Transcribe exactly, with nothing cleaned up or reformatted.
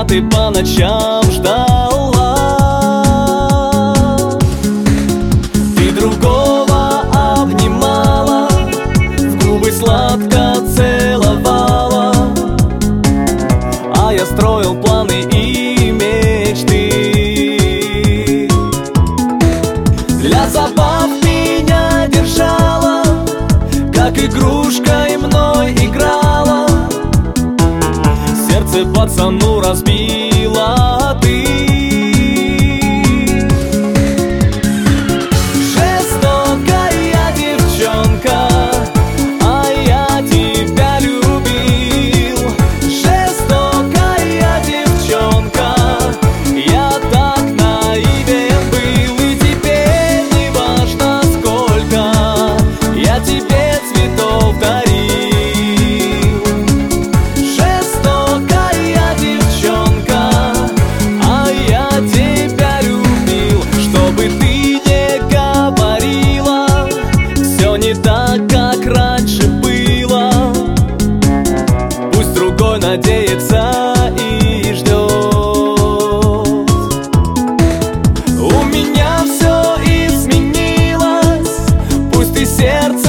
ты по ночам ждала. Ты другого обнимала, в губы сладко целовала, а я строил планы и мечты. Для забав меня держала, как игрушкой мной играла, сердце пацану разбила ты. Жестокая девчонка, а я тебя любил. Жестокая девчонка, я так наивен был. И теперь не важно сколько я тебе цветов дарил. Жестокая девчонка, а я тебя любил. Чтобы ты не говорила, все не так, как раньше было. Пусть другой надеется и ждет. У меня все изменилось, пусть и сердце